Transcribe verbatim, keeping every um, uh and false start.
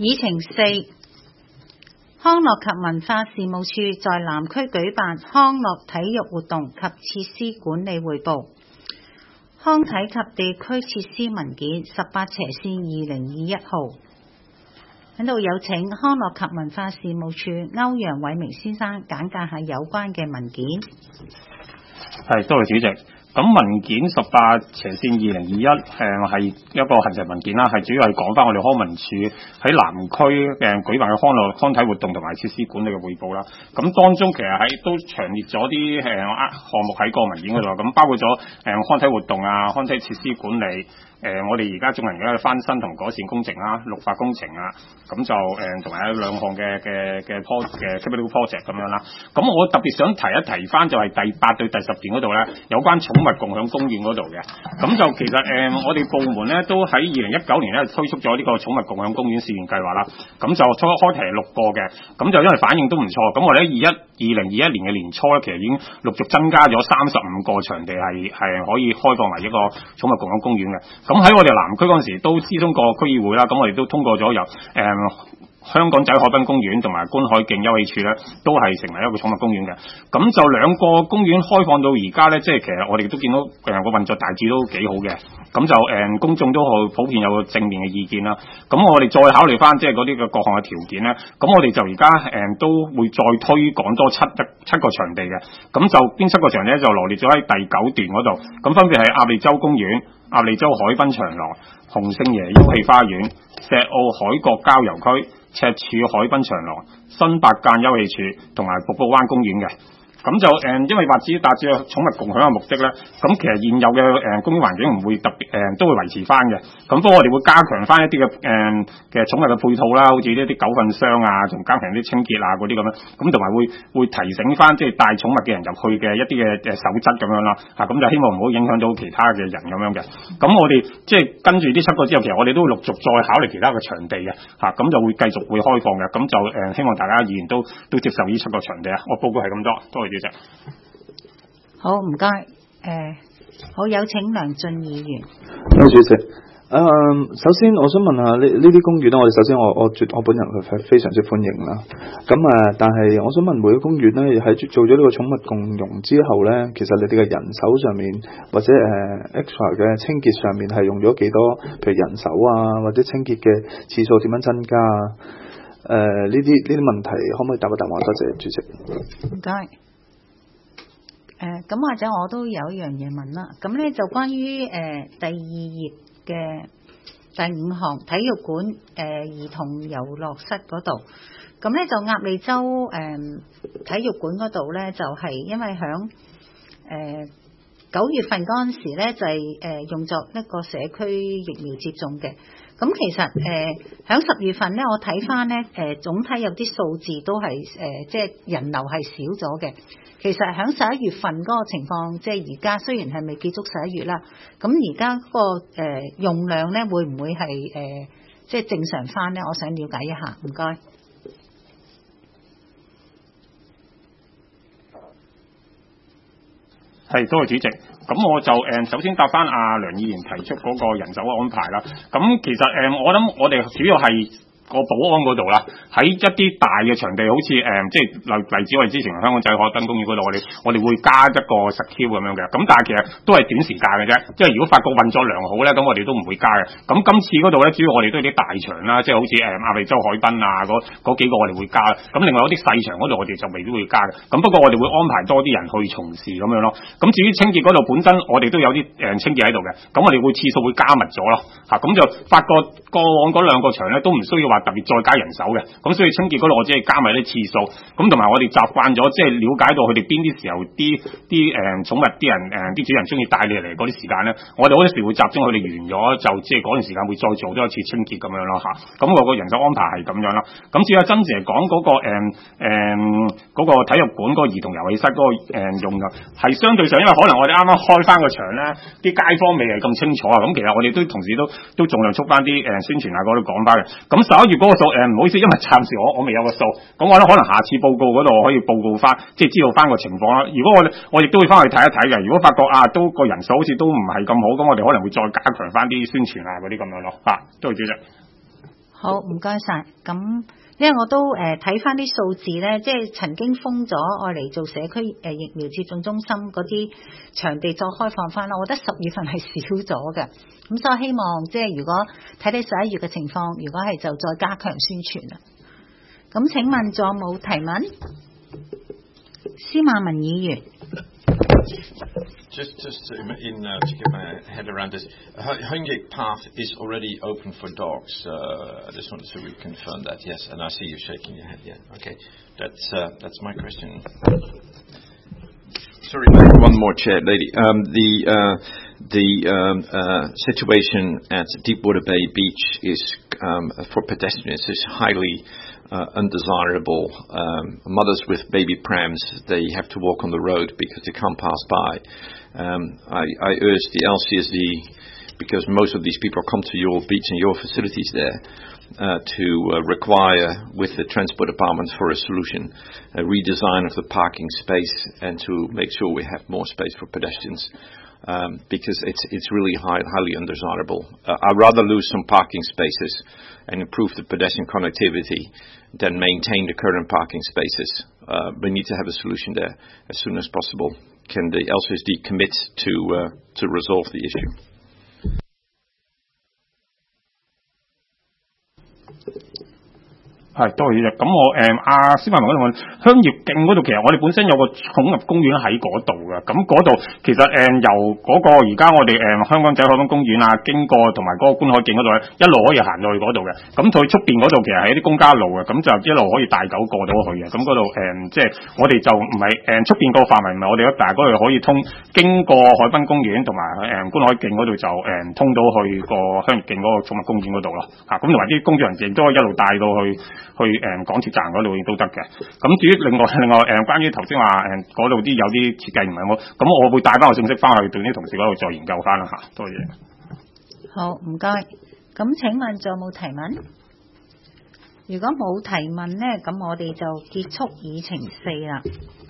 議程四，康樂及文化事務處在南區舉辦康樂體育活動及設施管理匯報。康體及地區設施文件十八斜線二零二一號。喺度有請康樂及文化事務處歐陽偉明先生簡介下有關嘅文件。 係，多謝主席。咁文件十八斜線二零二一誒係一個行政文件啦，係主要係講翻我哋康文署喺南區誒舉辦嘅康樂康體活動同埋設施管理嘅匯報啦。咁當中其實喺都詳列咗啲誒項目喺個文件嗰度，咁包括咗誒康體活動啊、康體設施管理。誒、呃，我哋而家進行緊嘅翻新同改善工程啦、綠化工程啊，咁就誒同埋有兩項嘅嘅嘅 pro 嘅 capital project 咁樣啦。咁我特別想提一提翻就係第八對第十段嗰度咧，有關寵物共享公園嗰度嘅。咁就其實誒、呃，我哋部門咧都喺二零一九年咧推出咗呢個寵物共享公園試驗計劃啦。咁就初開題係六個嘅，咁就因為反應都唔錯，咁我哋喺二一二零二一年嘅年初咧，其實已經陸續增加咗三十五個場地係係可以開放為一個寵物共享公園嘅。咁喺我哋南區嗰陣時都諮詢過區議會啦，咁我哋都通過咗由誒、嗯、香港仔海濱公園同埋觀海徑休憩處咧，都係成為一個寵物公園嘅。咁就兩個公園開放到而家咧，即係其實我哋都見到誒個運作大致都幾好嘅。咁就誒、嗯、公眾都好普遍有個正面嘅意見啦。咁我哋再考慮翻即係嗰啲嘅各項嘅條件咧，咁我哋就而家誒都會再推廣多七七個場地嘅。咁就邊七個場地咧就羅列咗喺第九段嗰度。咁分別係鴨脷洲公園、鴨脷洲海濱長廊、洪聖爺休憩花園、石澳海角郊遊區、赤柱海濱長廊、新八間休憩處同埋瀑布灣公園嘅。咁就誒、嗯，因為話至於達至寵物共享嘅目的咧，咁其實現有嘅誒、呃、公園環境唔會特別誒、呃，都會維持翻嘅。咁不過我哋會加強翻一啲嘅誒嘅寵物嘅配套啦，好似呢啲狗糞箱啊，同加強啲清潔啊嗰啲咁樣。咁同埋會會提醒翻即係帶寵物嘅人入去嘅一啲嘅誒守則咁樣啦。嚇、啊，咁就希望唔好影響到其他嘅人咁樣嘅。咁我哋即係跟住呢七個之後，其實我哋都會陸續再考慮其他嘅場地嘅。嚇、啊，咁就會繼續會開放嘅。咁就誒、呃、希望大家議員都都接受呢七個場地啊。我報告係咁多，多謝。 好，唔該。誒、呃，好，有請梁進議員。 多謝主席。誒、呃，首先我想問下呢呢啲公園咧，我哋首先我我絕我本人係非常之歡迎啦。咁啊，但係我想問每個公園咧喺做咗呢個寵物共融之後咧，其實你哋嘅人手上面或者誒、呃、extra 嘅清潔上面係用咗幾多？譬如人手啊，或者清潔嘅次數點樣增加啊？誒、呃，呢啲呢啲問題可唔可以答一答我？多謝主席。 唔該。誒、呃，咁或者我都有一樣嘢問啦。咁咧就關於誒、呃、第二頁嘅第五項體育館誒、呃、兒童遊樂室嗰度，咁咧就鴨脷洲誒、呃、體育館嗰度咧就係、是、因為響誒九月份嗰陣時咧就係、是、誒、呃、用作一個社區疫苗接種嘅。咁其實誒響十月份咧，我睇翻咧誒總體有啲數字都係誒、呃、即係人流係少咗嘅。其實喺十一月份嗰個情況，即係而家雖然係未結束十一月啦，咁而家嗰個誒、呃、用量咧會唔會係誒、呃、即係正常翻咧？我想了解一下，唔該。 係，多謝主席。咁我就誒、呃、首先答翻阿梁議員提出嗰個人手安排啦。咁其實誒、呃、我諗我哋主要係個保安嗰度啦，喺一啲大嘅場地，好似誒、呃、即係例例子我哋之前香港仔海濱公園嗰度，我哋我哋會加一個十 Q 咁樣嘅。咁但係其實都係短時間嘅啫，即係如果發覺運作良好咧，咁我哋都唔會加嘅。咁今次嗰度咧，主要我哋都係啲大場啦，即係好似誒鴨脷洲海濱啊嗰嗰幾個我哋會加。咁另外有啲細場嗰度我哋就未必會加嘅。咁不過我哋會安排多啲人去從事咁樣咯。咁至於清潔嗰度本身我哋都有啲誒清潔喺度嘅，咁我哋會次數會加密咗咯。嚇，咁就發覺過往嗰兩個場咧都唔需要話特別再加人手嘅，咁所以清潔嗰度我只係加埋啲次數，咁同埋我哋習慣咗，即係了解到佢哋邊啲時候啲啲誒寵物啲人誒啲、呃、主人中意帶你嚟嗰啲時間咧，我哋好多時會集中佢哋完咗就即係嗰段時間會再做多一次清潔咁樣咯嚇，咁我個人手安排係咁樣啦。咁至於阿曾姐講嗰個誒誒嗰個體育館嗰個兒童遊戲室嗰、嗰個誒、呃、用嘅係相對上，因為可能我哋啱啱開翻個場咧，啲街坊未係咁清楚啊，咁其實我哋都同時都都盡量促翻啲誒宣傳啊嗰度講翻嘅。咁十一月嗰個數誒唔好意思，因為暫時我我未有個數，咁我咧可能下次報告嗰度可以報告翻，即係知道翻個情況啦。如果我我亦都會翻去睇一睇嘅。如果發覺啊都個人數好似都唔係咁好，咁我哋可能會再加強翻啲宣傳啊嗰啲咁樣咯。啊，多謝主席。 好， 好，唔該晒。咁因為我都誒睇翻啲數字咧，即係曾經封咗愛嚟做社區誒疫苗接種中心嗰啲場地再開放翻啦，我覺得十月份係少咗嘅。咁所以希望即係如果睇睇十一月嘅情況，如果係就再加強宣傳啦。咁請問仲有冇提問？司馬文議員。 Just, just to, in, uh, to get my head around this, Hungate Path is already open for dogs. Uh, I just wanted to reconfirm that. Yes, and I see you shaking your head. Yeah, okay. That's uh, that's my question. Sorry, one more, Chair Lady. Um, the uh, the um, uh, situation at Deepwater Bay Beach is um, for pedestrians is highly Uh, undesirable. Um, mothers with baby prams, they have to walk on the road because they can't pass by. Um, I, I urge the L C S D, because most of these people come to your beach and your facilities there, uh, to uh, require, with the Transport Department, for a solution, a redesign of the parking space, and to make sure we have more space for pedestrians. Um, because it's it's really high, highly undesirable. Uh, I'd rather lose some parking spaces and improve the pedestrian connectivity than maintain the current parking spaces. Uh, we need to have a solution there as soon as possible. Can the L C S D commit to uh, to resolve the issue? 係多謝主席。咁我誒阿司馬文嗰度問香葉徑嗰度，其實我哋本身有個寵物公園喺嗰度嘅。咁嗰度其實誒、嗯、由嗰個而家我哋誒、嗯、香港仔海濱公園啊，經過同埋嗰個觀海徑嗰度咧，一路可以行到去嗰度嘅。咁佢出邊嗰度其實係一啲公家路嘅，咁就一路可以帶狗過到去嘅。咁嗰度誒即係我哋就唔係誒出邊個範圍唔係我哋一大，嗰度可以通經過海濱公園同埋誒觀海徑嗰度就誒、嗯、通到去個香葉徑嗰個寵物公園嗰度咯。嚇咁同埋啲工作人員亦都可以一路帶到去。去誒、嗯、港鐵站嗰度亦都得嘅。咁至於另外另外誒、嗯、關於頭先話誒嗰度啲有啲設計唔係好，咁我會帶翻個信息翻去對啲同事嗰度再研究翻啦嚇。多謝。 好，唔該。咁請問仲有冇提問？如果冇提問呢，咁我哋就結束議程四啦。